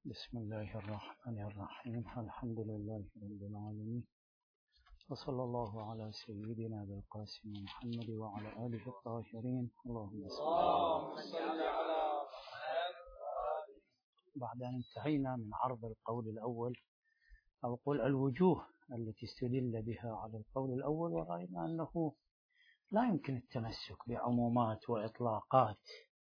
بسم الله الرحمن الرحيم. الحمد لله رب العالمين، وصلى الله على سيدنا أبي القاسم محمد وعلى آله الطاهرين. اللهم صل على بعد أن انتهينا من عرض القول الأول أو قول الوجوه التي استدل بها على القول الأول، ورأينا أنه لا يمكن التمسك بعمومات وإطلاقات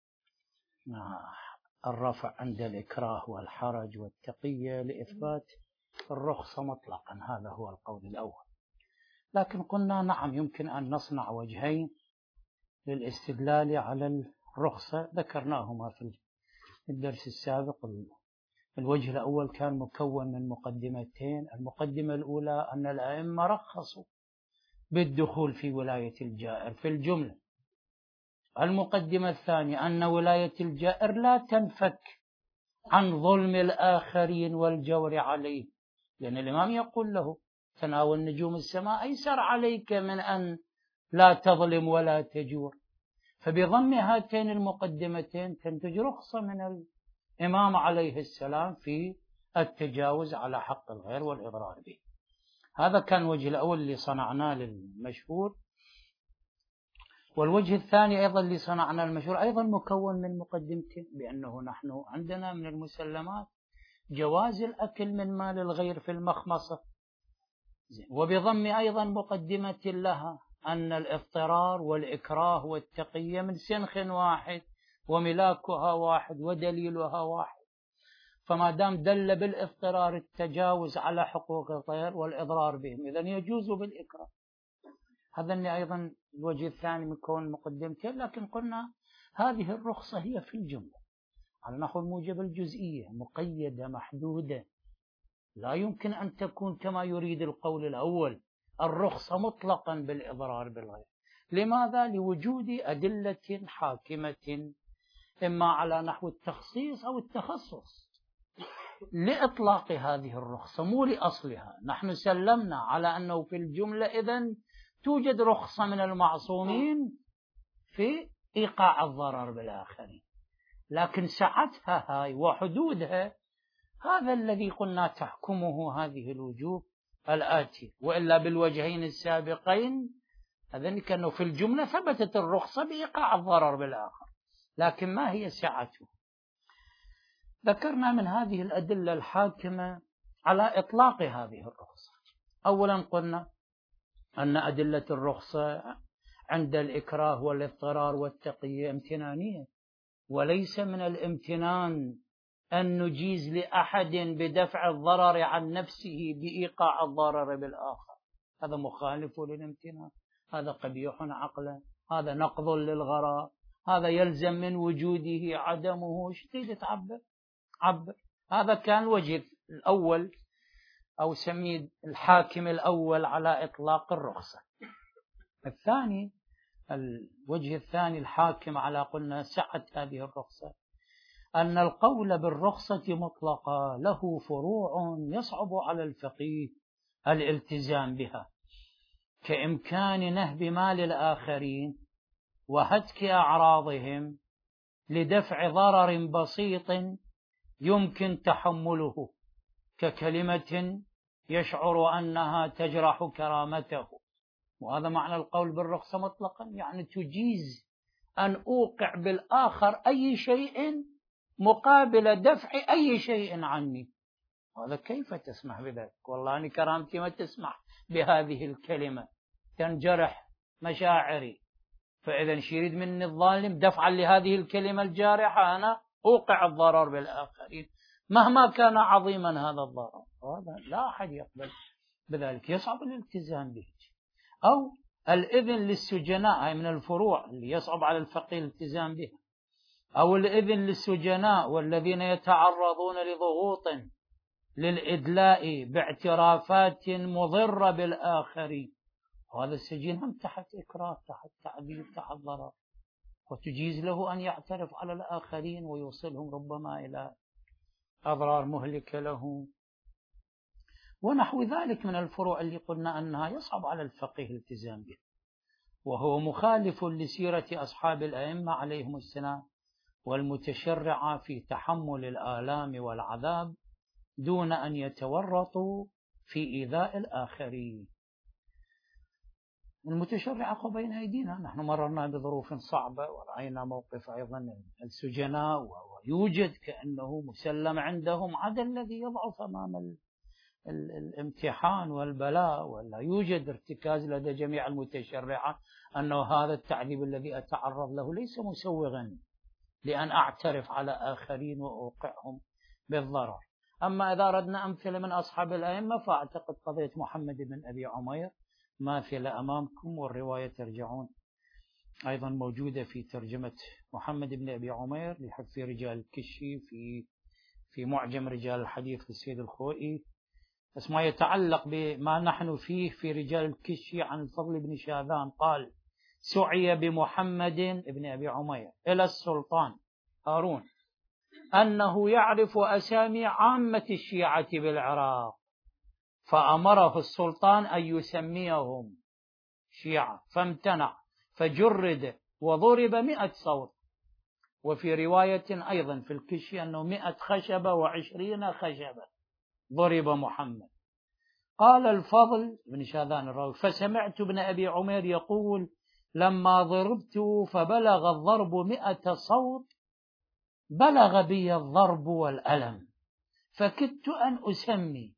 مع الرفع عند الإكراه والحرج والتقية لإثبات الرخصة مطلقا. هذا هو القول الأول. لكن قلنا نعم، يمكن أن نصنع وجهين للاستدلال على الرخصة ذكرناهما في الدرس السابق. الوجه الأول كان مكون من مقدمتين. المقدمة الأولى أن الأئمة رخصوا بالدخول في ولاية الجائر في الجملة. المقدمة الثانية أن ولاية الجائر لا تنفك عن ظلم الآخرين والجور عليه، لأن الإمام يقول له: تناول نجوم السماء أيسر عليك من أن لا تظلم ولا تجور. فبضم هاتين المقدمتين تنتج رخصة من الإمام عليه السلام في التجاوز على حق الغير والإضرار به. هذا كان الوجه الأول اللي صنعناه للمشهور. والوجه الثاني أيضا اللي صنعنا المشهور أيضا مكون من مقدمتين، بأنه نحن عندنا من المسلمات جواز الأكل من مال الغير في المخمصة، وبضم أيضا مقدمة لها أن الاضطرار والإكراه والتقية من سنخ واحد وملاكها واحد ودليلها واحد. فما دام دل بالاضطرار التجاوز على حقوق الغير والإضرار بهم، إذن يجوز بالإكراه. هذا أيضا الوجه الثاني مكون مقدمتين. لكن قلنا هذه الرخصة هي في الجملة على نحو الموجب الجزئية مقيدة محدودة، لا يمكن أن تكون كما يريد القول الأول الرخصة مطلقا بالإضرار بالغير. لماذا؟ لوجود أدلة حاكمة إما على نحو التخصيص أو التخصص لإطلاق هذه الرخصة مو لأصلها. نحن سلمنا على أنه في الجملة إذن توجد رخصة من المعصومين في إيقاع الضرر بالآخرين، لكن سعتها هاي وحدودها هذا الذي قلنا تحكمه هذه الوجوه الآتية. وإلا بالوجهين السابقين أذن كأنه في الجملة ثبتت الرخصة بإيقاع الضرر بالآخر، لكن ما هي سعته؟ ذكرنا من هذه الأدلة الحاكمة على إطلاق هذه الرخصة. أولا قلنا أن أدلة الرخصة عند الإكراه والاضطرار والتقية امتنانية، وليس من الامتنان أن نجيز لأحد بدفع الضرر عن نفسه بإيقاع الضرر بالآخر. هذا مخالف للامتنان، هذا قبيح عقلا، هذا نقض للغراء، هذا يلزم من وجوده عدمه. شتيد تعبر عبر. هذا كان الوجه الأول أو سميه الحاكم الأول على إطلاق الرخصة. الثاني، الوجه الثاني الحاكم على قلنا سعة هذه الرخصة، أن القول بالرخصة مطلقة له فروع يصعب على الفقيه الالتزام بها، كإمكان نهب مال الآخرين وهتك أعراضهم لدفع ضرر بسيط يمكن تحمله، ككلمة يشعر أنها تجرح كرامته. وهذا معنى القول بالرخصة مطلقا، يعني تجيز أن أوقع بالآخر أي شيء مقابل دفع أي شيء عني. هذا كيف تسمح بذلك؟ والله أنا كرامتي ما تسمح بهذه الكلمة، تنجرح مشاعري. فإذا يريد مني الظالم دفعا لهذه الكلمة الجارحة أنا أوقع الضرر بالآخرين مهما كان عظيما هذا الضرر. هذا لا أحد يقبل بذلك، يصعب الالتزام به. أو الإذن للسجناء، هي من الفروع اللي يصعب على الفقيه الالتزام بها. أو الإذن للسجناء والذين يتعرضون لضغوط للإدلاء باعترافات مضرة بالآخرين. وهذا السجين هم تحت إكراه، تحت تعذيب، تحت ضرر، وتجيز له أن يعترف على الآخرين ويوصلهم ربما إلى أضرار مهلكة له. ونحو ذلك من الفروع اللي قلنا أنها يصعب على الفقيه الالتزام بها، وهو مخالف لسيرة أصحاب الأئمة عليهم السلام والمتشرعة في تحمل الآلام والعذاب دون أن يتورطوا في إيذاء الآخرين. المتشرعة بين أيدينا، نحن مررنا بظروف صعبة ورأينا موقف أيضا السجناء، ويوجد كأنه مسلم عندهم عدا الذي يضعف أمام الامتحان والبلاء، ولا يوجد ارتكاز لدى جميع المتشرعة أنه هذا التعذيب الذي أتعرض له ليس مسوغا لأن أعترف على آخرين وأوقعهم بالضرر. أما إذا أردنا أمثلة من أصحاب الأئمة فأعتقد قضية محمد بن أبي عمير ماثلة أمامكم، والرواية ترجعون أيضا موجودة في ترجمة محمد بن أبي عمير لحفظ رجال الكشي في معجم رجال الحديث للسيد الخوئي. بس ما يتعلق بما نحن فيه في رجال الكشي عن الفضل بن شاذان قال: سعي بمحمد بن أبي عمير إلى السلطان هارون أنه يعرف أسامي عامة الشيعة بالعراق، فأمره السلطان أن يسميهم شيعة فامتنع، فجرد وضرب 100 صوت. وفي رواية أيضا في الكشي أنه 100 خشبة و20 خشبة ضرب محمد. قال الفضل بن شاذان الراوي: فسمعت ابن أبي عمير يقول: لما ضربت فبلغ الضرب 100 صوت، بلغ بي الضرب والألم، فكدت أن أسمي،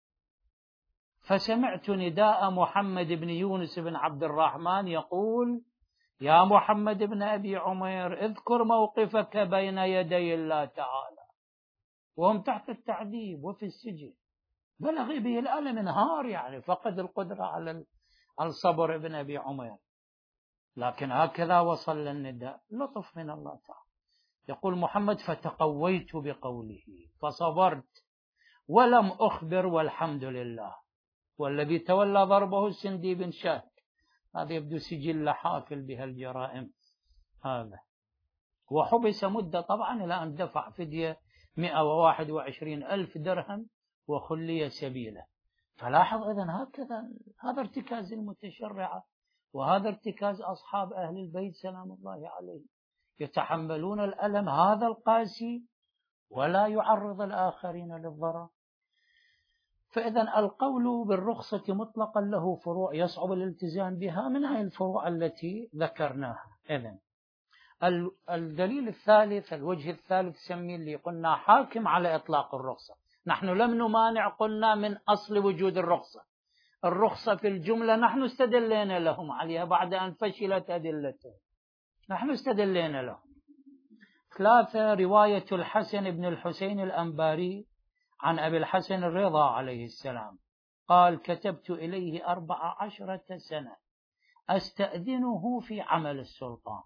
فسمعت نداء محمد بن يونس بن عبد الرحمن يقول: يا محمد بن أبي عمير اذكر موقفك بين يدي الله تعالى. وهم تحت التعذيب وفي السجن، بلغ به الألم، انهار، يعني فقد القدرة على الصبر ابن أبي عمير. لكن هكذا وصل النداء، لطف من الله تعالى. يقول محمد: فتقويت بقوله فصبرت ولم أخبر والحمد لله. والذي تولى ضربه السندي بن شاك، هذا يبدو سجل حافل بها الجرائم هذا، وحبس مدة طبعا إلى أن دفع فدية 121,000 درهم وخلي سبيله. فلاحظ إذن هكذا، هذا ارتكاز المتشرعة، وهذا ارتكاز أصحاب أهل البيت سلام الله عليهم، يتحملون الألم هذا القاسي ولا يعرض الآخرين للضرر. فإذن القول بالرخصة مطلقا له فروع يصعب الالتزام بها، من هذه الفروع التي ذكرناها. إذن الدليل الثالث، الوجه الثالث سمي اللي قلنا حاكم على إطلاق الرخصة. نحن لم نمانع، قلنا من أصل وجود الرخصة في الجملة نحن استدلينا لهم عليها بعد أن فشلت أدلتهم، نحن استدلينا لهم. 3، رواية الحسن بن الحسين الأنباري عن أبي الحسن الرضا عليه السلام قال: كتبت إليه 14 سنة أستأذنه في عمل السلطان،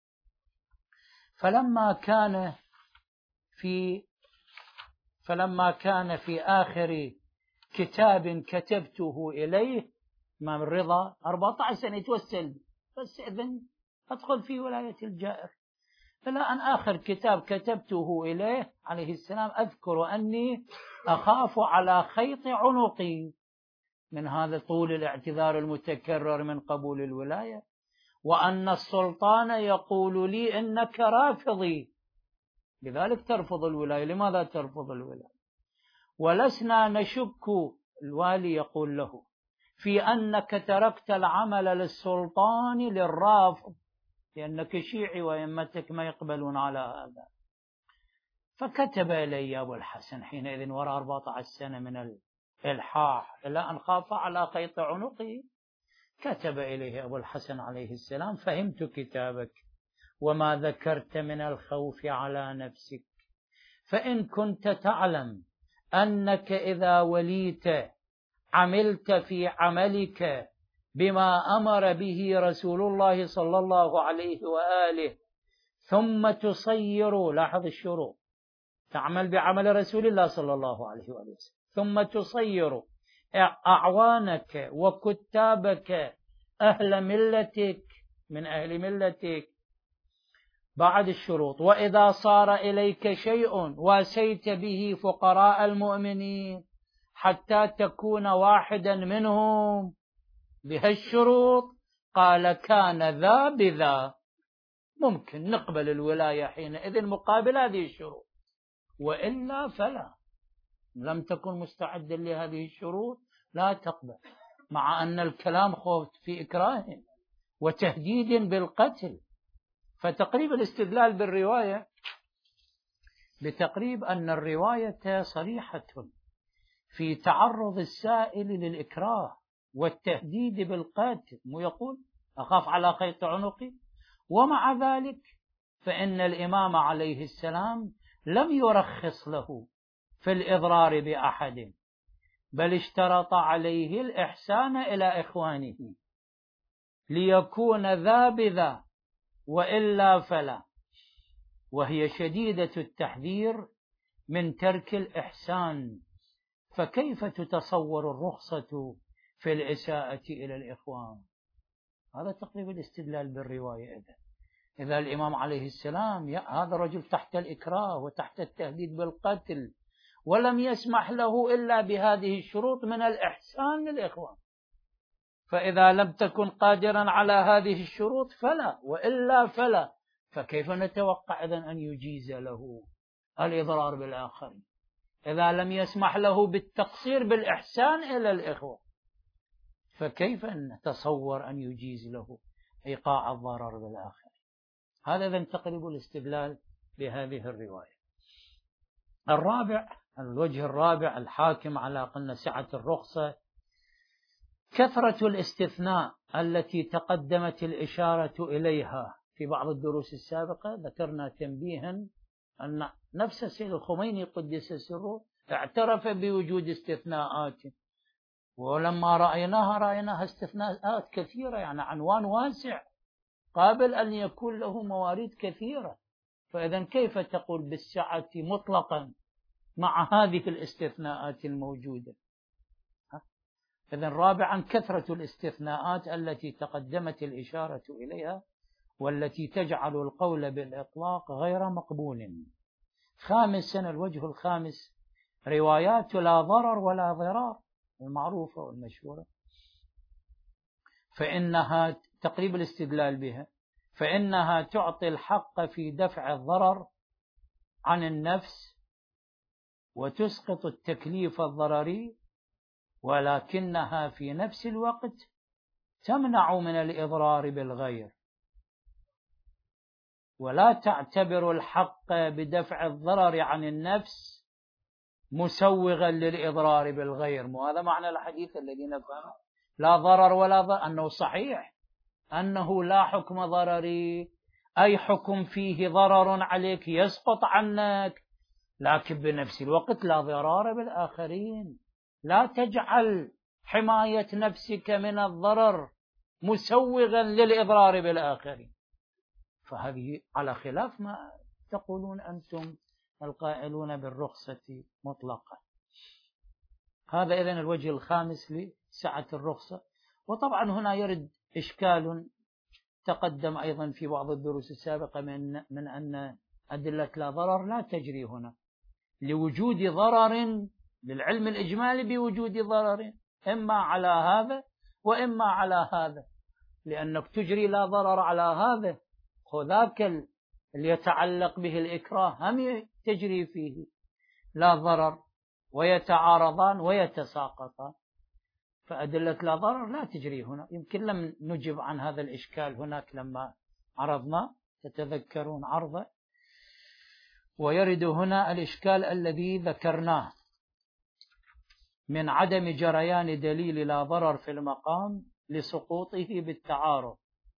فلما كان في آخر كتاب كتبته إليه، إمام الرضا 14 سنة يتوسل بس إذن أدخل في ولاية الجائر، إلى أن آخر كتاب كتبته إليه عليه السلام أذكر أني أخاف على خيط عنقي من هذا طول الاعتذار المتكرر من قبول الولاية، وأن السلطان يقول لي إنك رافضي لذلك ترفض الولاية. لماذا ترفض الولاية؟ ولسنا نشك، الوالي يقول له، في أنك تركت العمل للسلطان للرافض، لأنك شيعي وأئمتك ما يقبلون على هذا. فكتب إلي أبو الحسن حينئذ وراء 14 سنة من الإلحاح إلى أن خاف على خيط عنقه، كتب إليه أبو الحسن عليه السلام: فهمت كتابك وما ذكرت من الخوف على نفسك، فإن كنت تعلم أنك إذا وليت عملت في عملك بما أمر به رسول الله صلى الله عليه وآله، ثم تصير، لاحظ الشروط، تعمل بعمل رسول الله صلى الله عليه وآله وسلم، ثم تصير أعوانك وكتابك أهل ملتك، من أهل ملتك بعد الشروط، وإذا صار إليك شيء واسيت به فقراء المؤمنين حتى تكون واحدا منهم بهالشروط، قال: كان ذا بذا. ممكن نقبل الولاية حينئذ مقابل هذه الشروط، وإلا فلا، لم تكن مستعدا لهذه الشروط لا تقبل، مع أن الكلام خوف في إكراه وتهديد بالقتل. فتقريب الاستدلال بالرواية بتقريب أن الرواية صريحة في تعرض السائل للإكراه والتهديد بالقتل، ويقول أخاف على خيط عنقي، ومع ذلك فإن الإمام عليه السلام لم يرخص له في الإضرار بأحد، بل اشترط عليه الإحسان إلى إخوانه ليكون ذا بذا، وإلا فلا، وهي شديدة التحذير من ترك الإحسان. فكيف تتصور الرخصة في الإساءة إلى الإخوان؟ هذا تقريبا الاستدلال بالرواية. إذا الإمام عليه السلام هذا رجل تحت الإكراه وتحت التهديد بالقتل، ولم يسمح له إلا بهذه الشروط من الإحسان للإخوان، فإذا لم تكن قادرا على هذه الشروط فلا، وإلا فلا، فكيف نتوقع إذن أن يجيز له الإضرار بالآخرين إذا لم يسمح له بالتقصير بالإحسان إلى الإخوة؟ فكيف نتصور أن يجيز له إيقاع الضرر بالآخرين؟ هذا إذن تقريب الاستدلال بهذه الرواية. الوجه الرابع الحاكم على قلنا سعة الرخصة كثرة الاستثناء التي تقدمت الإشارة إليها في بعض الدروس السابقة. ذكرنا تنبيها أن نفس السيد الخميني قدس سره اعترف بوجود استثناءات، ولما رأيناها استثناءات كثيرة، يعني عنوان واسع قابل أن يكون له موارد كثيرة. فإذا كيف تقول بالسعة مطلقا مع هذه الاستثناءات الموجودة؟ إذن رابعا كثرة الاستثناءات التي تقدمت الإشارة إليها والتي تجعل القول بالإطلاق غير مقبول. خامسا الوجه الخامس روايات لا ضرر ولا ضرار المعروفة والمشهورة، فإنها تقريب الاستدلال بها، فإنها تعطي الحق في دفع الضرر عن النفس وتسقط التكليف الضرري، ولكنها في نفس الوقت تمنع من الإضرار بالغير، ولا تعتبر الحق بدفع الضرر عن النفس مسوغا للإضرار بالغير. وهذا معنى الحديث الذي نفهمه لا ضرر ولا ضرر، أنه صحيح أنه لا حكم ضرري، أي حكم فيه ضرر عليك يسقط عنك، لكن بنفس الوقت لا ضرار بالآخرين. لا تجعل حماية نفسك من الضرر مسوغا للإضرار بالآخرين. فهذه على خلاف ما تقولون أنتم القائلون بالرخصة مطلقا. هذا إذن الوجه الخامس لسعة الرخصة. وطبعا هنا يرد إشكال تقدم أيضا في بعض الدروس السابقة من أن أدلة لا ضرر لا تجري هنا لوجود ضرر، للعلم الإجمالي بوجود ضرر إما على هذا وإما على هذا، لأنك تجري لا ضرر على هذا وذاك اللي يتعلق به الإكراه هم تجري فيه لا ضرر، ويتعارضان ويتساقطان. فأدلة لا ضرر لا تجري هنا. يمكن لم نجب عن هذا الإشكال هناك لما عرضنا، تتذكرون عرضه. ويرد هنا الإشكال الذي ذكرناه من عدم جريان دليل لا ضرر في المقام لسقوطه بالتعارض،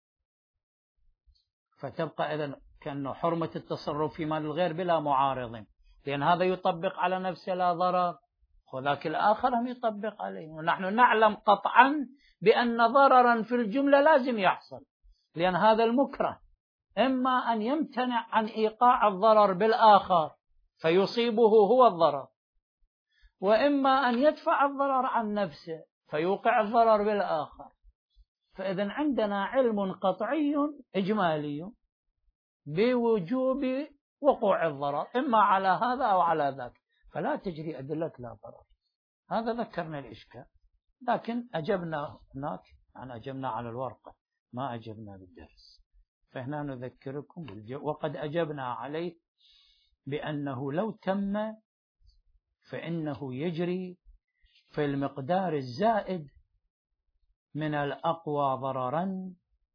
فتبقى إذن كأنه حرمة التصرف في مال الغير بلا معارض، لأن هذا يطبق على نفسه لا ضرر وذاك الآخر هم يطبق عليه. ونحن نعلم قطعا بأن ضررا في الجملة لازم يحصل، لأن هذا المكره إما أن يمتنع عن إيقاع الضرر بالآخر فيصيبه هو الضرر، وإما أن يدفع الضرر عن نفسه فيوقع الضرر بالآخر. فإذن عندنا علم قطعي إجمالي بوجوب وقوع الضرر إما على هذا أو على ذاك، فلا تجري أدلة لا ضرر. هذا ذكرنا الإشكال، لكن أجبنا هناك، يعني أجبنا على الورقة ما أجبنا بالدرس. فهنا نذكركم وقد أجبنا عليه بأنه لو تم فإنه يجري في المقدار الزائد من الأقوى ضررا،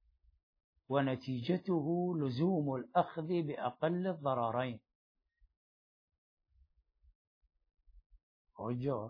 ونتيجته لزوم الأخذ بأقل الضررين. هو الجواب.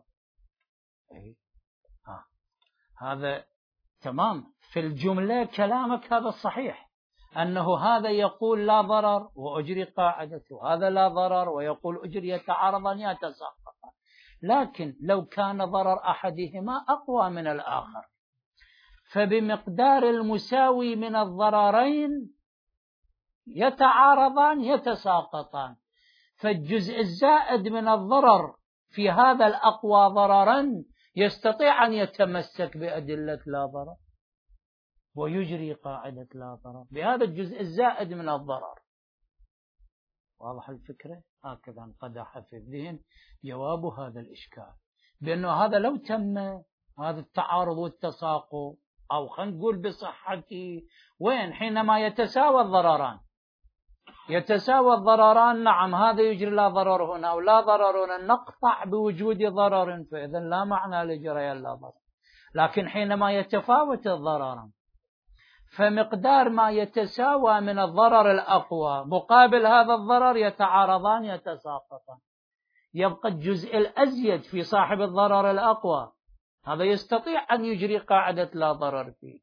هذا تمام في الجملة، كلامك هذا الصحيح، أنه هذا يقول لا ضرر وأجري قاعدته، هذا لا ضرر ويقول أجري، يتعارضان يتساقطان. لكن لو كان ضرر أحدهما أقوى من الآخر فبمقدار المساوي من الضررين يتعارضان يتساقطان، فالجزء الزائد من الضرر في هذا الأقوى ضررا يستطيع أن يتمسك بأدلة لا ضرر ويجري قاعدة لا ضرر بهذا الجزء الزائد من الضرر. واضح الفكرة؟ هكذا انقدح في الذهن جواب هذا الإشكال، بأنه هذا لو تم هذا التعارض والتساقط، أو خلينا نقول بصحته، وين؟ حينما يتساوى الضرران. يتساوى الضرران، نعم، هذا يجري لا ضرر هنا ولا ضرر هنا، نقطع بوجود ضرر، فإذا لا معنى لجريان لا ضرر. لكن حينما يتفاوت الضرران فمقدار ما يتساوى من الضرر الأقوى مقابل هذا الضرر يتعارضان يتساقطان، يبقى الجزء الأزيد في صاحب الضرر الأقوى، هذا يستطيع أن يجري قاعدة لا ضرر فيه.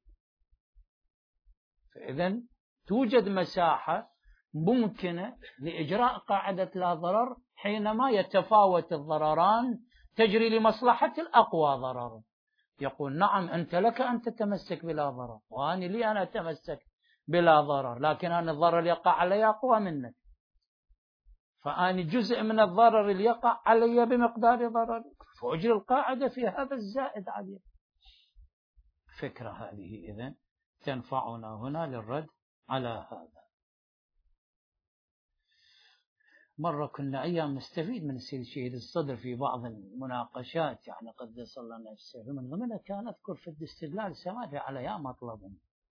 فإذا توجد مساحة ممكنة لإجراء قاعدة لا ضرر حينما يتفاوت الضرران تجري لمصلحة الأقوى ضرر. يقول نعم، أنت لك أن تتمسك بلا ضرر، وأنا لي أنا أتمسك بلا ضرر، لكن أنا الضرر اللي يقع علي أقوى منك، فأنا جزء من الضرر اللي يقع علي بمقدار ضرر، فأجري القاعدة في هذا الزائد عليه. فكرة هذه إذن تنفعنا هنا للرد على هذا. مرة كنا أيام نستفيد من السيد شهيد الصدر في بعض المناقشات، يعني قدس الله نفسه، من ضمنها كان أذكر في الاستدلال سماحي على يا مطلب،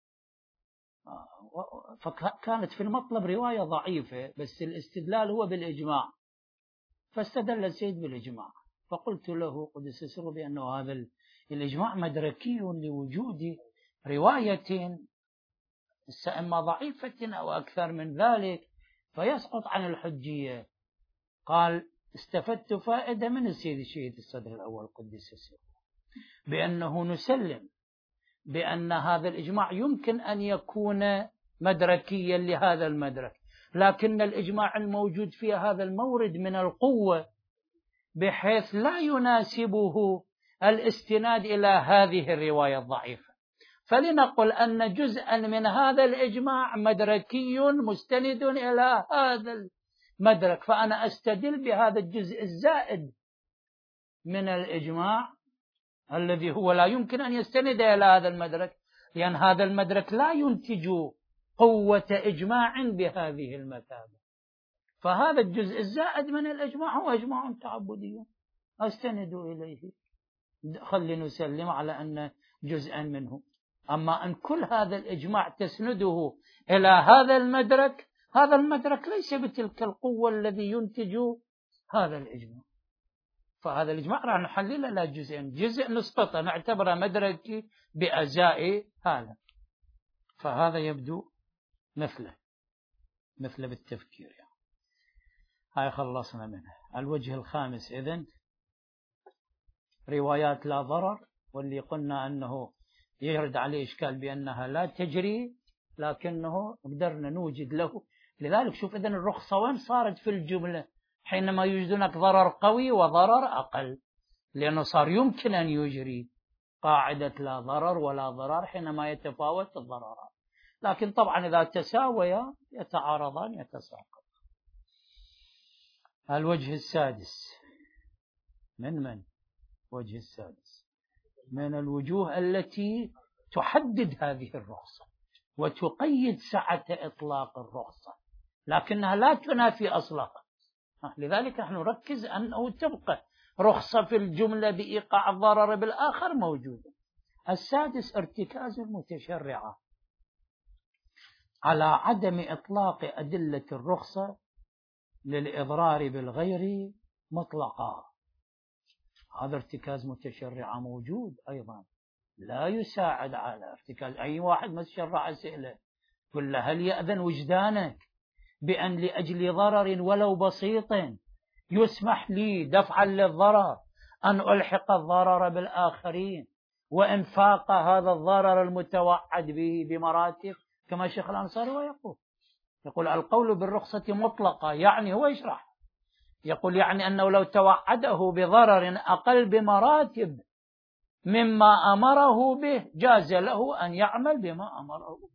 فكانت في المطلب رواية ضعيفة بس الاستدلال هو بالإجماع، فاستدل السيد بالإجماع، فقلت له قدس سره بأنه هذا الإجماع مدركي لوجود رواية إما ضعيفة أو أكثر من ذلك فيسقط عن الحجية. قال استفدت فائدة من السيد الشهيد الصدر الأول قدس سره بأنه نسلم بأن هذا الإجماع يمكن أن يكون مدركيا لهذا المدرك، لكن الإجماع الموجود في هذا المورد من القوة بحيث لا يناسبه الاستناد إلى هذه الرواية الضعيفة، فلنقل أن جزءا من هذا الإجماع مدركي مستند إلى هذا المدرك، فأنا أستدل بهذا الجزء الزائد من الإجماع الذي هو لا يمكن أن يستند إلى هذا المدرك، لأن هذا المدرك لا ينتج قوة إجماع بهذه المثابة، فهذا الجزء الزائد من الإجماع هو إجماع تعبدي أستند إليه، خلي نسلم على أن جزءا منه. أما أن كل هذا الإجماع تسنده إلى هذا المدرك، هذا المدرك ليس بتلك القوة الذي ينتج هذا الإجماع، فهذا الإجماع راح نحلله إلى جزئين، جزء نسقطه نعتبره مدركي بأجزاء هذا، فهذا يبدو مثله بالتفكير يعني. هاي خلصنا منه. الوجه الخامس إذن روايات لا ضرر، واللي قلنا أنه يرد عليه إشكال بأنها لا تجري، لكنه قدرنا نوجد له. لذلك شوف إذن الرخصة وين صارت في الجملة حينما يوجدونك ضرر قوي وضرر أقل، لأنه صار يمكن أن يجري قاعدة لا ضرر ولا ضرر حينما يتفاوت الضررات، لكن طبعا إذا تساويا يتعارضان يتساقط. الوجه السادس من وجه السادس من الوجوه التي تحدد هذه الرخصة وتقيد سعة إطلاق الرخصة، لكنها لا تنافي أصلها، لذلك نحن نركز أنه تبقى رخصة في الجملة بإيقاع الضرر بالآخر موجودة. السادس ارتكاز المتشرعة. على عدم إطلاق أدلة الرخصة للإضرار بالغير مطلقا. هذا ارتكاز متشرعة موجود أيضا، لا يساعد على ارتكاز. أي واحد متشرع أسئلة قل له هل يأذن وجدانك بأن لأجل ضرر ولو بسيط يسمح لي دفعا للضرر أن ألحق الضرر بالآخرين وإنفاق هذا الضرر المتوعد به بمراتب، كما الشيخ الأنصاري يقول القول بالرخصة مطلقة، يعني هو يشرح يقول يعني أنه لو توعده بضرر أقل بمراتب مما أمره به جاز له أن يعمل بما أمره به.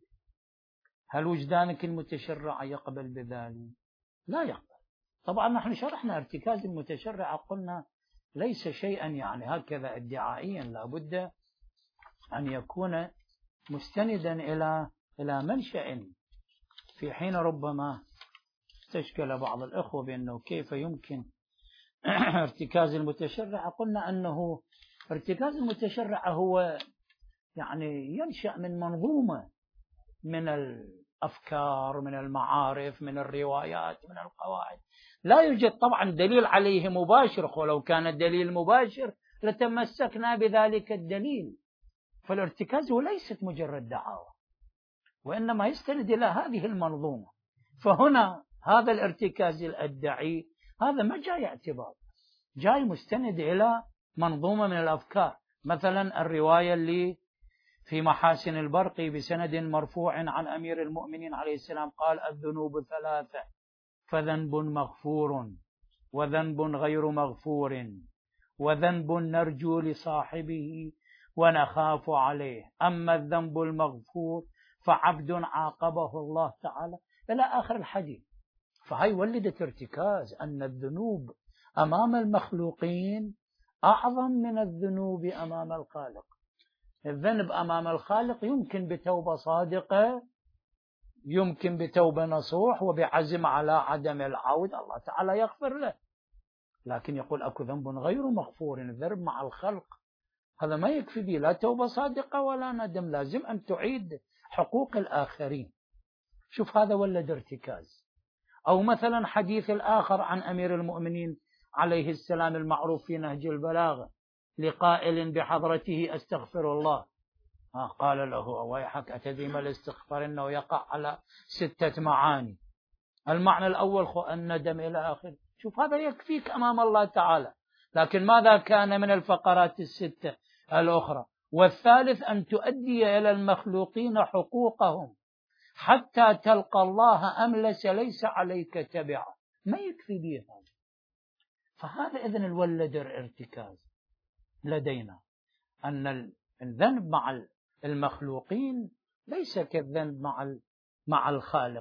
هل وجدانك المتشرع يقبل بذلك؟ لا يقبل. طبعا نحن شرحنا ارتكاز المتشرع، قلنا ليس شيئا يعني هكذا ادعائيا، لا بد أن يكون مستندا إلى منشأ. في حين ربما استشكل بعض الأخوة بأنه كيف يمكن ارتكاز المتشرع، قلنا أنه ارتكاز المتشرع هو يعني ينشأ من منظومة من الأفكار، من المعارف، من الروايات، من القواعد، لا يوجد طبعا دليل عليه مباشر، ولو كان الدليل مباشر لتمسكنا بذلك الدليل. فالارتكاز ليست مجرد دعاوى، وإنما يستند إلى هذه المنظومة. فهنا هذا الارتكاز الأدعي هذا ما جاي اعتبار، جاي مستند إلى منظومة من الأفكار. مثلا الرواية اللي في محاسن البرقي بسند مرفوع عن أمير المؤمنين عليه السلام قال الذنوب ثلاثة، فذنب مغفور وذنب غير مغفور وذنب نرجو لصاحبه ونخاف عليه، أما الذنب المغفور فعبد عاقبه الله تعالى إلى آخر الحديث. فهي ولدت ارتكاز أن الذنوب أمام المخلوقين أعظم من الذنوب أمام الخالق. الذنب أمام الخالق يمكن بتوبة صادقة، يمكن بتوبة نصوح وبعزم على عدم العود الله تعالى يغفر له، لكن يقول أكو ذنب غير مغفور، الذنب مع الخلق هذا ما يكفي به لا توبة صادقة ولا ندم، لازم أن تعيد حقوق الآخرين. شوف هذا ولد ارتكاز. أو مثلا حديث الآخر عن أمير المؤمنين عليه السلام المعروف في نهج البلاغة لقائل بحضرته أستغفر الله، قال له ويحك أتدري ما الاستغفار؟ إنه يقع على 6 معاني. المعنى الأول الندم إلى آخره. شوف هذا يكفيك أمام الله تعالى، لكن ماذا كان من الفقرات ال6 الأخرى؟ والثالث أن تؤدي إلى المخلوقين حقوقهم حتى تلقى الله أملس ليس عليك تبعا، ما يكفي به هذا. فهذا إذن الولد ارتكاز لدينا، أن الذنب مع المخلوقين ليس كالذنب مع الخالق.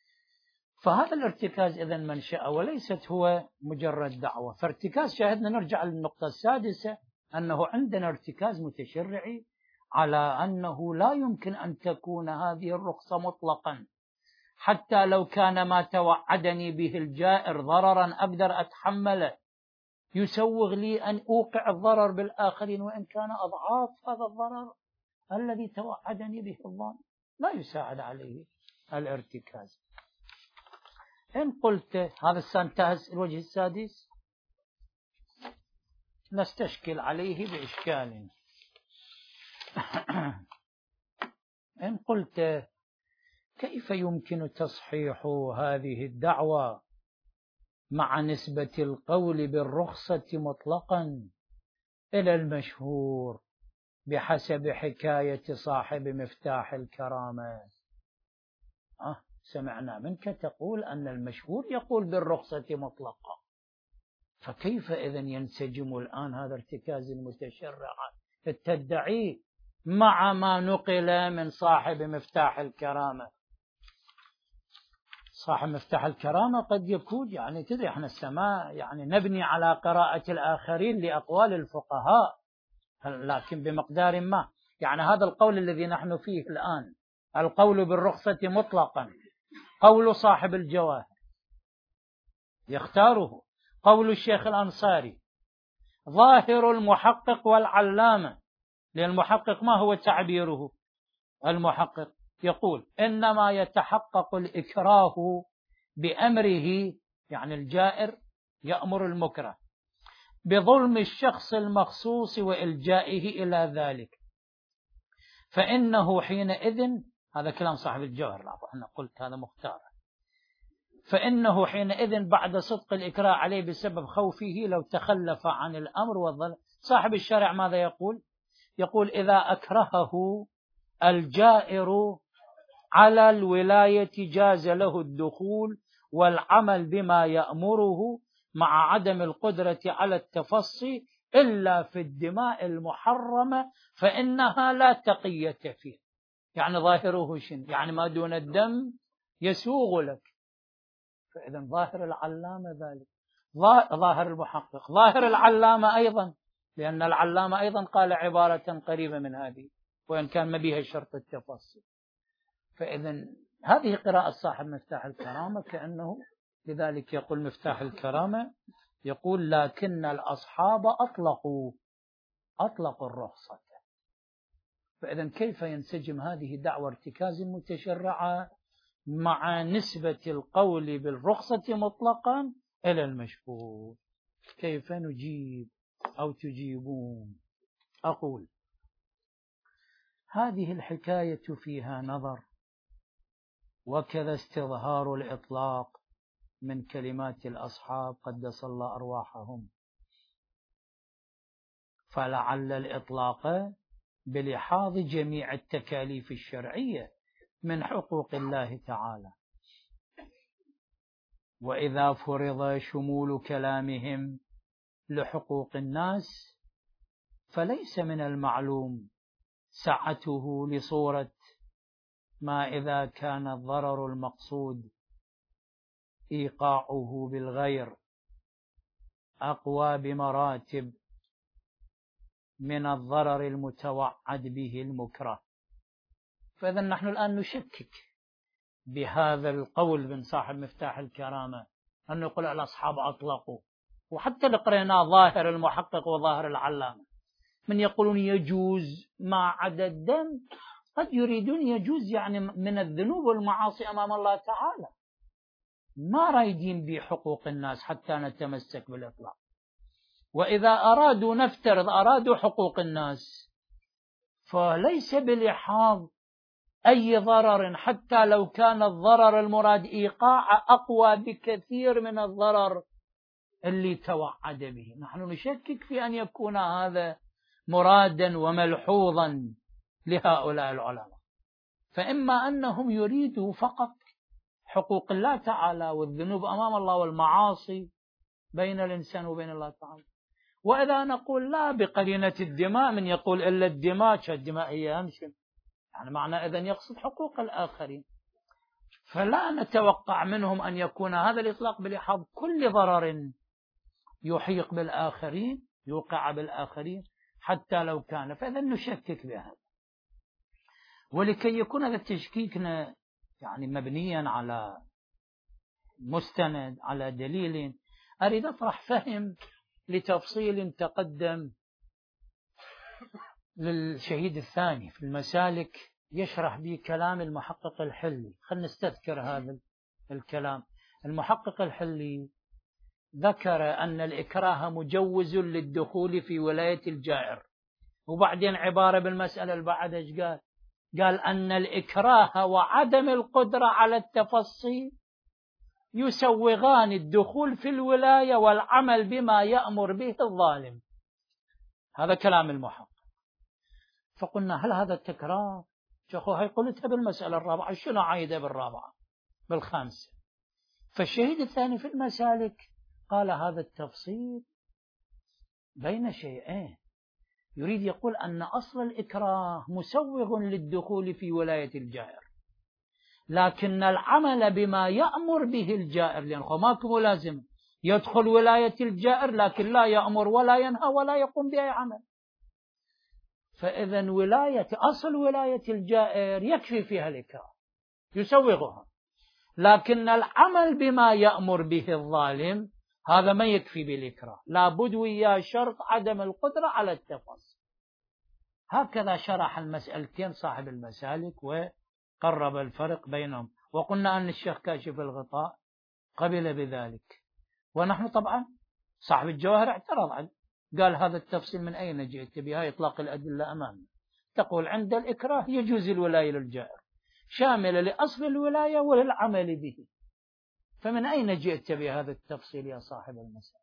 فهذا الارتكاز إذن منشأ وليست هو مجرد دعوة. فارتكاز شاهدنا، نرجع للنقطة السادسة، أنه عندنا ارتكاز متشرعي على أنه لا يمكن أن تكون هذه الرخصة مطلقا، حتى لو كان ما توعدني به الجائر ضررا أقدر أتحمله يسوغ لي أن أوقع الضرر بالآخرين وإن كان أضعاف هذا الضرر الذي توعدني به الظالم، لا يساعد عليه الارتكاز. إن قلت هذا انتهى الوجه السادس، نستشكل عليه بإشكال. إن قلت كيف يمكن تصحيح هذه الدعوة مع نسبة القول بالرخصة مطلقا إلى المشهور بحسب حكاية صاحب مفتاح الكرامة؟ سمعنا منك تقول أن المشهور يقول بالرخصة مطلقا، فكيف إذن ينسجم الآن هذا ارتكاز المتشرع التدعي مع ما نقل من صاحب مفتاح الكرامة؟ صاحب مفتاح الكرامة قد يكون يعني تدري احنا السماء يعني نبني على قراءة الآخرين لأقوال الفقهاء، لكن بمقدار ما. يعني هذا القول الذي نحن فيه الآن، القول بالرخصة مطلقا، قول صاحب الجواهر يختاره، قول الشيخ الأنصاري، ظاهر المحقق والعلامة. للمحقق ما هو تعبيره؟ المحقق يقول إنما يتحقق الإكراه بأمره، يعني الجائر يأمر المكره بظلم الشخص المخصوص وإلجائه إلى ذلك، فإنه حينئذ، هذا كلام صاحب الجوهر، أنا قلت هذا مختار، فإنه حينئذ بعد صدق الإكراه عليه بسبب خوفه لو تخلف عن الأمر والظلم. صاحب الشرع ماذا يقول؟ يقول إذا أكرهه الجائر على الولاية جاز له الدخول والعمل بما يأمره مع عدم القدرة على التفصي إلا في الدماء المحرمة فإنها لا تقية فيه. يعني ظاهره شنو؟ يعني ما دون الدم يسوغ لك. فإذا ظاهر العلامة ذلك، ظاهر المحقق، ظاهر العلامة أيضا، لأن العلامة أيضا قال عبارة قريبة من هذه وإن كان ما بها شرط التفصيل. فإذا هذه قراءة صاحب مفتاح الكرامة، كأنه لذلك يقول مفتاح الكرامة، يقول لكن الأصحاب أطلقوا الرخصة. فإذا كيف ينسجم هذه دعوة ارتكاز متشرعة مع نسبة القول بالرخصة مطلقا إلى المشهور؟ كيف نجيب أو تجيبون؟ أقول هذه الحكاية فيها نظر، وكذا استظهار الإطلاق من كلمات الأصحاب قدس الله أرواحهم، فلعل الإطلاق بلحاظ جميع التكاليف الشرعية من حقوق الله تعالى، وإذا فرض شمول كلامهم لحقوق الناس فليس من المعلوم سعته لصورة ما إذا كان الضرر المقصود إيقاعه بالغير أقوى بمراتب من الضرر المتوعد به المكره. فإذا نحن الآن نشكك بهذا القول من صاحب مفتاح الكرامة أن يقول الأصحاب أطلقوا، وحتى لقرينا ظاهر المحقق وظاهر العلامة من يقولون يجوز ما عدا الدم، قد يريدون يجوز يعني من الذنوب والمعاصي أمام الله تعالى، ما رايدين بحقوق الناس حتى نتمسك بالإطلاق. وإذا أرادوا نفترض أرادوا حقوق الناس فليس بلحاظ أي ضرر، حتى لو كان الضرر المراد إيقاع أقوى بكثير من الضرر اللي توعد به. نحن نشكك في أن يكون هذا مرادا وملحوظا لهؤلاء العلماء، فإما أنهم يريدوا فقط حقوق الله تعالى والذنوب أمام الله والمعاصي بين الإنسان وبين الله تعالى، وإذا نقول لا بقرينة الدماء، من يقول إلا الدماء كالدماء هي أمشن، يعني معنى إذن يقصد حقوق الآخرين، فلا نتوقع منهم أن يكون هذا الإطلاق بلحاظ كل ضرر يحيق بالآخرين يوقع بالآخرين حتى لو كان، فإذا نشكك بهذا. ولكي يكون هذا التشكيكنا يعني مبنيا على مستند على دليل، أريد أطرح فهم لتفصيل تقدم للشهيد الثاني في المسالك يشرح به كلام المحقق الحلي. خلنا نستذكر هذا الكلام. المحقق الحلي ذكر أن الإكراه مجوز للدخول في ولاية الجائر، وبعدين عبارة بالمسألة البعد ايش قال؟ قال أن الإكراه وعدم القدرة على التفصي يسوغان الدخول في الولاية والعمل بما يأمر به الظالم. هذا كلام المحقق. فقلنا هل هذا التكرار؟ شيخو هاي قلتها بالمسألة الرابعة، شنو عايدة بالرابعة بالخامسة؟ فالشهيد الثاني في المسالك قال هذا التفصيل بين شيئين، يريد يقول أن أصل الإكراه مسوغ للدخول في ولاية الجائر، لكن العمل بما يأمر به الجائر، لأنه ماكو لازم يدخل ولاية الجائر لكن لا يأمر ولا ينهى ولا يقوم بأي عمل، فإذا أصل ولاية الجائر يكفي فيها الإكراه يسوغها، لكن العمل بما يأمر به الظالم هذا ما يكفي بالإكراه، لابد وياه شرط عدم القدرة على التفصيل. هكذا شرح المسألتين صاحب المسالك قرب الفرق بينهم، وقلنا أن الشيخ كاشف الغطاء قبل بذلك. ونحن طبعا صاحب الجواهر اعترض عنه، قال هذا التفصيل من أين جئت بها؟ إطلاق الأدلة أمامنا، تقول عند الإكراه يجوز الولاية للجائر شاملة لأصل الولاية وللعمل به، فمن أين جئت بهذا التفصيل يا صاحب المسألة؟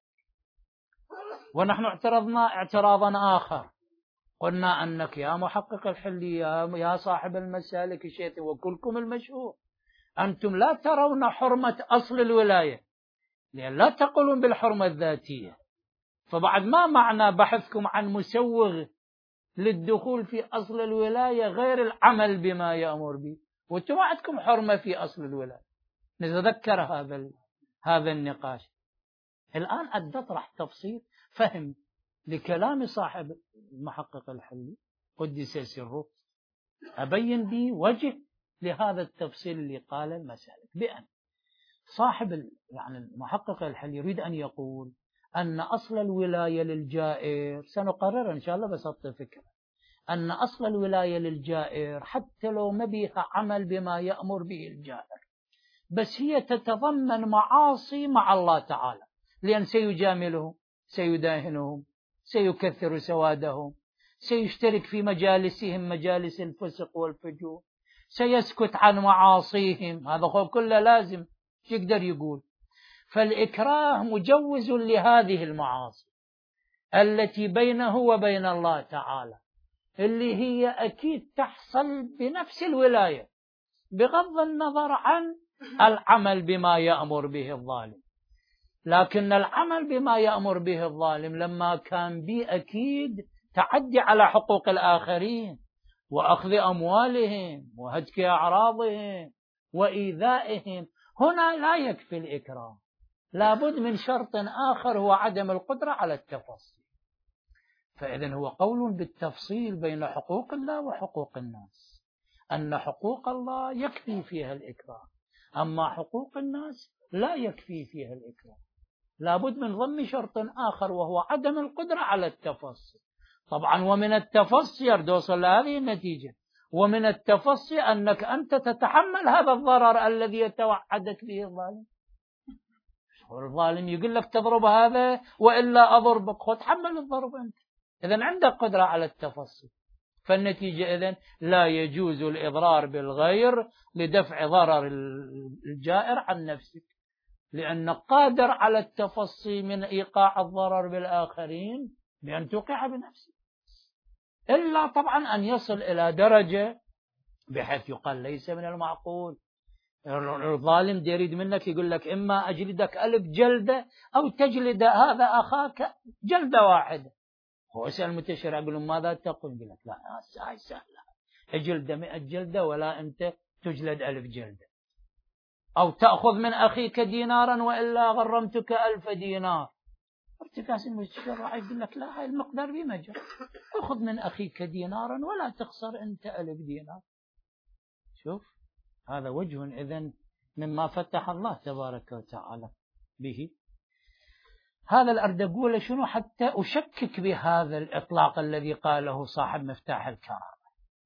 ونحن اعترضنا اعتراضا آخر، قلنا أنك يا محقق الحلية يا صاحب المسالك الشيخ وكلكم المشهور أنتم لا ترون حرمة أصل الولاية، لأن لا تقولون بالحرمة الذاتية، فبعد ما معنى بحثكم عن مسوغ للدخول في أصل الولاية غير العمل بما يأمر به، وانتم عندكم حرمة في أصل الولاية. نتذكر هذا النقاش. الآن أطرح تفصيل فهم لكلام صاحب المحقق الحلي قدس سره، أبين به وجه لهذا التفصيل اللي قال المسالك، بأن صاحب يعني المحقق الحلي يريد أن يقول أن أصل الولاية للجائر، سنقرر إن شاء الله بسط فكرة، أن أصل الولاية للجائر حتى لو ما بها عمل بما يأمر به الجائر، بس هي تتضمن معاصي مع الله تعالى، لأن سيجاملهم، سيداهنهم، سيكثر سوادهم، سيشترك في مجالسهم مجالس الفسق والفجور، سيسكت عن معاصيهم، هذا كله لازم يقدر يقول. فالإكراه مجوز لهذه المعاصي التي بينه وبين الله تعالى، اللي هي أكيد تحصل بنفس الولاية بغض النظر عن العمل بما يأمر به الظالم. لكن العمل بما يأمر به الظالم لما كان به أكيد تعدي على حقوق الآخرين وأخذ أموالهم وهتك أعراضهم وإيذائهم، هنا لا يكفي الإكراه، لابد من شرط آخر هو عدم القدرة على التفصيل. فإذن هو قول بالتفصيل بين حقوق الله وحقوق الناس، أن حقوق الله يكفي فيها الإكراه، أما حقوق الناس لا يكفي فيها الإكراه، لابد من ضم شرط آخر وهو عدم القدرة على التفصي. طبعا ومن التفصي يردوصل لهذه النتيجة، ومن التفصي أنك أنت تتحمل هذا الضرر الذي يتوعدك به الظالم. الظالم يقول لك تضرب هذا وإلا أضربك، خذ تحمل الضرب أنت، إذن عندك قدرة على التفصي. فالنتيجة إذن لا يجوز الإضرار بالغير لدفع ضرر الجائر عن نفسك، لأنك قادر على التفصي من إيقاع الضرر بالآخرين بأن توقع بنفسك، إلا طبعا أن يصل إلى درجة بحيث يقال ليس من المعقول الظالم يريد منك يقول لك إما أجلدك 1000 جلدة أو تجلد هذا أخاك جلدة واحدة. هو يسأل المتشرع يقول له ماذا تقول؟ يقول لك لا هاي سهلة، اجلد 100 جلدة ولا أنت تجلد 1000 جلدة، أو تأخذ من أخيك دينارا وإلا غرمتك 1000 دينار. ارتكاس المتشرع يقول لك لا، هاي المقدار بمجر، أخذ من أخيك دينارا ولا تخسر أنت 1000 دينار. شوف هذا وجه إذن مما فتح الله تبارك وتعالى به. هذا الأردقول شنو حتى أشكك بهذا الإطلاق الذي قاله صاحب مفتاح الكرامة.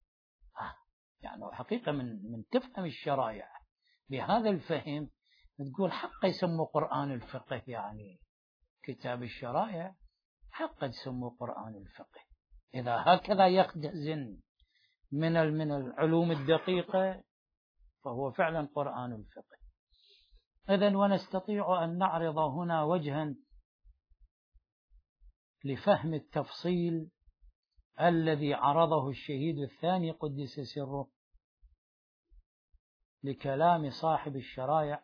يعني حقيقة من تفهم الشرائع بهذا الفهم تقول حق يسموا قرآن الفقه، يعني كتاب الشرائع حق يسموا قرآن الفقه، إذا هكذا يختزن من العلوم الدقيقة فهو فعلا قرآن الفقه. إذن ونستطيع أن نعرض هنا وجها لفهم التفصيل الذي عرضه الشهيد الثاني قدس سره لكلام صاحب الشرائع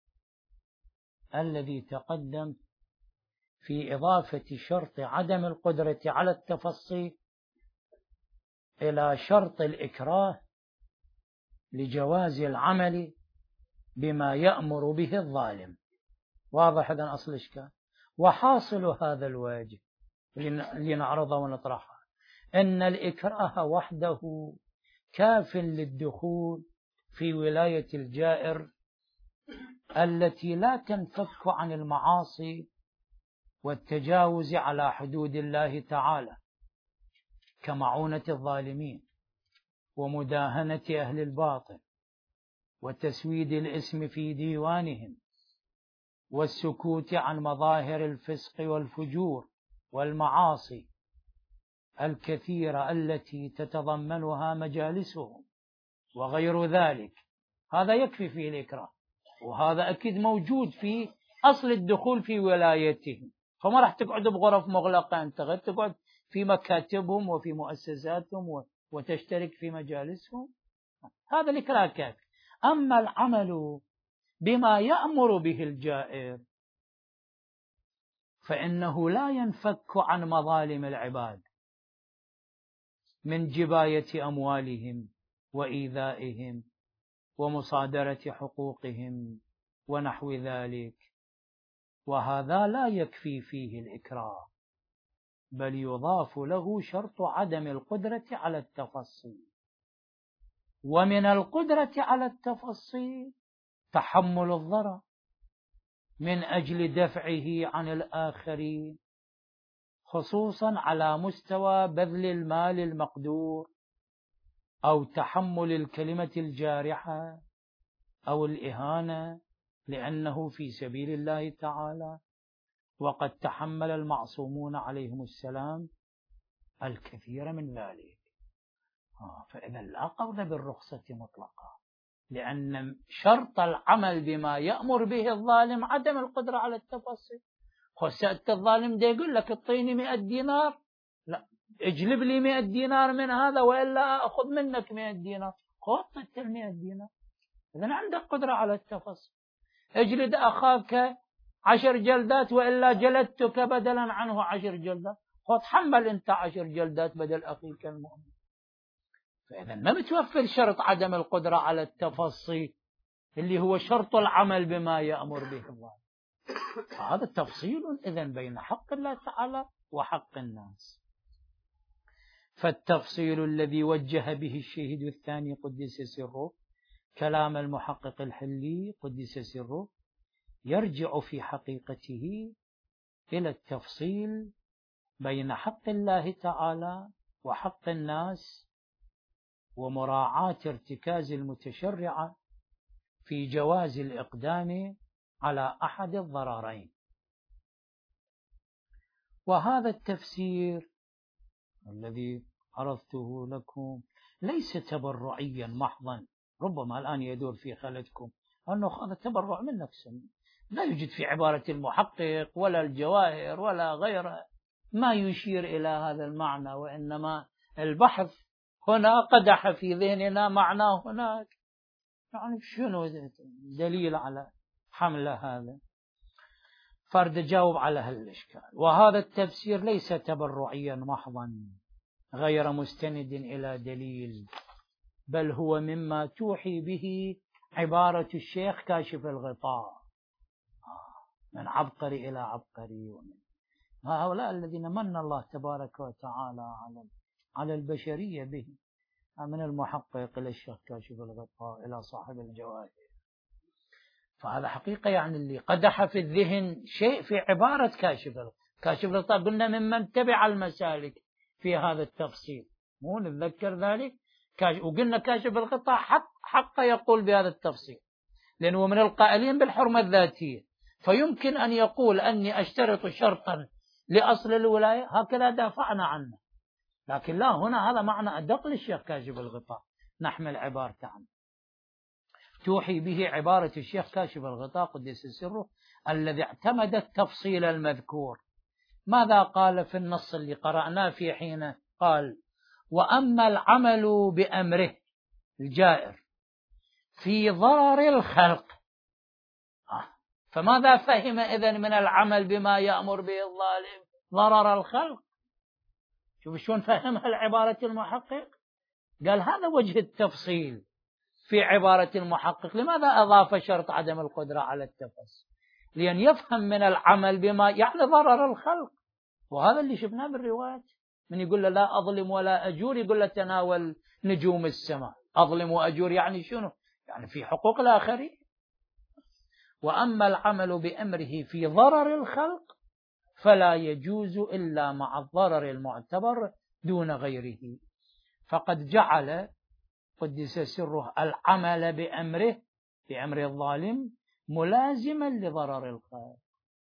الذي تقدم في إضافة شرط عدم القدرة على التفصي إلى شرط الإكراه لجواز العمل بما يأمر به الظالم. واضح إذن أصل الإشكال. وحاصل هذا الواجب اللي نعرضه ونطرحه أن الإكراه وحده كاف للدخول في ولاية الجائر التي لا تنفك عن المعاصي والتجاوز على حدود الله تعالى كمعونة الظالمين ومداهنة أهل الباطل وتسويد الاسم في ديوانهم والسكوت عن مظاهر الفسق والفجور والمعاصي الكثيرة التي تتضمنها مجالسهم وغير ذلك، هذا يكفي فيه الإكراه، وهذا أكيد موجود في أصل الدخول في ولايتهم. فما راح تقعد بغرف مغلقة، أنت غير تقعد في مكاتبهم وفي مؤسساتهم وتشترك في مجالسهم، هذا الإكراه كافي. أما العمل بما يأمر به الجائر فإنه لا ينفك عن مظالم العباد من جباية أموالهم وإيذائهم ومصادرة حقوقهم ونحو ذلك، وهذا لا يكفي فيه الإكراه، بل يضاف له شرط عدم القدرة على التفصي. ومن القدرة على التفصي تحمل الضرر من أجل دفعه عن الآخرين، خصوصا على مستوى بذل المال المقدور أو تحمل الكلمة الجارحة أو الإهانة لأنه في سبيل الله تعالى، وقد تحمل المعصومون عليهم السلام الكثير من ذلك. فإذا لا قول بالرخصة مطلقة، لأن شرط العمل بما يأمر به الظالم عدم القدرة على التفصيل. خسأت الظالم ده يقول لك اعطيني 100 دينار، لا اجلب لي 100 دينار من هذا وإلا أخذ منك 100 دينار، خذت 100 دينار، إذن عندك قدرة على التفصيل. اجلد أخاك 10 جلدات وإلا جلدتك بدلا عنه 10 جلدات، خذ حمل أنت 10 جلدات بدل أخيك المؤمن. فإذا ما متوفر شرط عدم القدرة على التفصيل اللي هو شرط العمل بما يأمر به الله. هذا تفصيل إذن بين حق الله تعالى وحق الناس. فالتفصيل الذي وجه به الشهيد الثاني قدس سره كلام المحقق الحلي قدس سره يرجع في حقيقته إلى التفصيل بين حق الله تعالى وحق الناس، ومراعاة ارتكاز المتشرع في جواز الإقدام على أحد الضررين. وهذا التفسير الذي عرضته لكم ليس تبرعيا محضا، ربما الآن يدور في خلدكم أنه هذا تبرع من نفسه، لا يوجد في عبارة المحقق ولا الجواهر ولا غيره ما يشير إلى هذا المعنى، وإنما البحث هنا قدح في ذهننا معناه هناك، يعني شنو دليل على حمل هذا؟ فرد جاوب على هالإشكال. وهذا التفسير ليس تبرعيا محضا غير مستند إلى دليل، بل هو مما توحي به عبارة الشيخ كاشف الغطاء، من عبقري إلى عبقري، ومن هؤلاء الذين من الله تبارك وتعالى على البشرية به، من المحقق إلى الشيخ كاشف الغطاء إلى صاحب الجواهر. فهذا حقيقة يعني اللي قدح في الذهن شيء في عبارة كاشف الغطاء قلنا ممن تبع المسالك في هذا التفصيل، مو نتذكر ذلك؟ وقلنا كاشف الغطاء حق يقول بهذا التفصيل، لأنه من القائلين بالحرمة الذاتية، فيمكن أن يقول أني أشترط شرطا لأصل الولاية، هكذا دافعنا عنه. لكن لا، هنا هذا معنى أدق للشيخ كاشف الغطاء، نحمل عبارة عنه توحي به عبارة الشيخ كاشف الغطاء قدس سره الذي اعتمد التفصيل المذكور. ماذا قال في النص اللي قرأناه في حين قال وأما العمل بأمره الجائر في ضرر الخلق، فماذا فهم إذن من العمل بما يأمر به الظالم؟ ضرر الخلق. شوف شلون فهمها العبارة المحقق، قال هذا وجه التفصيل في عبارة المحقق. لماذا أضاف شرط عدم القدرة على التفصيل؟ لأن يفهم من العمل بما يعني ضرر الخلق، وهذا اللي شفناه بالروايات، من يقول له لا أظلم ولا أجور يقول له تناول نجوم السماء، أظلم وأجور يعني شنو؟ يعني في حقوق الآخرين. وأما العمل بأمره في ضرر الخلق فلا يجوز إلا مع الضرر المعتبر دون غيره. فقد جعل قدس سره العمل بأمره بأمر الظالم ملازما لضرر الخالق.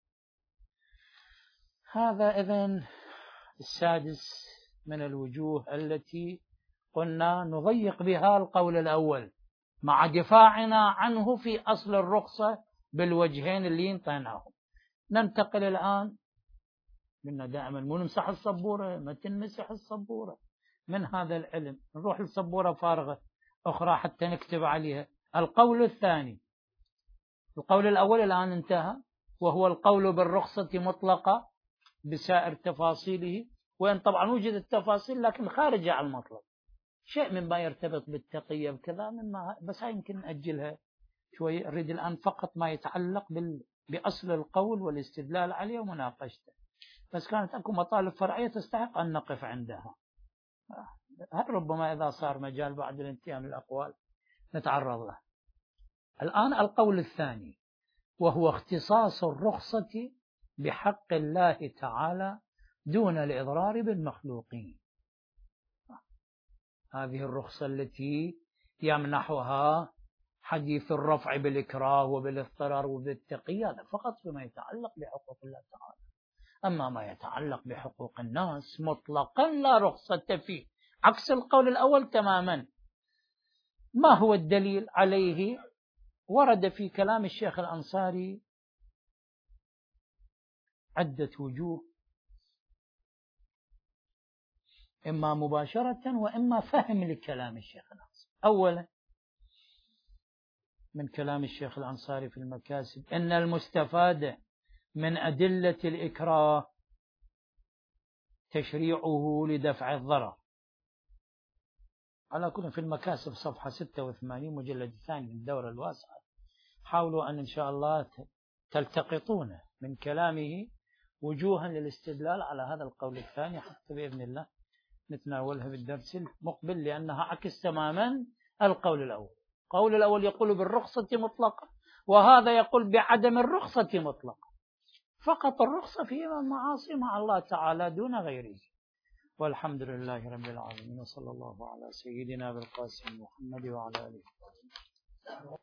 هذا إذن السادس من الوجوه التي قلنا نضيق بها القول الأول مع دفاعنا عنه في أصل الرخصة بالوجهين اللي انطيناهم. ننتقل الآن، قلنا دائما مو نمسح السبورة، ما تنمسح السبورة من هذا العلم، نروح للسبورة فارغة أخرى حتى نكتب عليها. القول الثاني، القول الأول الآن انتهى، وهو القول بالرخصة مطلقة بسائر تفاصيله، وإن طبعا وجدت تفاصيل لكن خارجة عن المطلب، شيء مما يرتبط بالتقية بكذا مما، بس هاي يمكن نأجلها شوي. أريد الآن فقط ما يتعلق بأصل القول والاستدلال عليه ومناقشته، بس كانت أكو مطالب فرعية تستحق أن نقف عندها. هل ربما إذا صار مجال بعد الانتهاء من الأقوال نتعرض له. الآن القول الثاني، وهو اختصاص الرخصة بحق الله تعالى دون الإضرار بالمخلوقين. هذه الرخصة التي يمنحها حديث الرفع بالإكراه وبالاضطرار وبالتقية، هذا فقط فيما يتعلق بحقوق الله تعالى. أما ما يتعلق بحقوق الناس مطلقا لا رخصة فيه، عكس القول الأول تماما. ما هو الدليل عليه؟ ورد في كلام الشيخ الأنصاري عدة وجوه، إما مباشرة وإما فهم لكلام الشيخ الأنصاري. أولا من كلام الشيخ الأنصاري في المكاسب أن المستفاد من أدلة الإكراه تشريعه لدفع الضرر. على كل في المكاسب صفحة 86 مجلد الثاني من الدورة الواسعة. حاولوا أن إن شاء الله تلتقطون من كلامه وجوها للاستدلال على هذا القول الثاني، حتى بإذن الله نتناولها بالدرس المقبل، لأنها عكس تماما القول الأول. القول الأول يقول بالرخصة مطلقة، وهذا يقول بعدم الرخصة مطلقة، فقط الرخصة في المعاصي مع الله تعالى دون غيره. والحمد لله رب العالمين، وصلى الله على سيدنا بالقاسم محمد وعلى آله.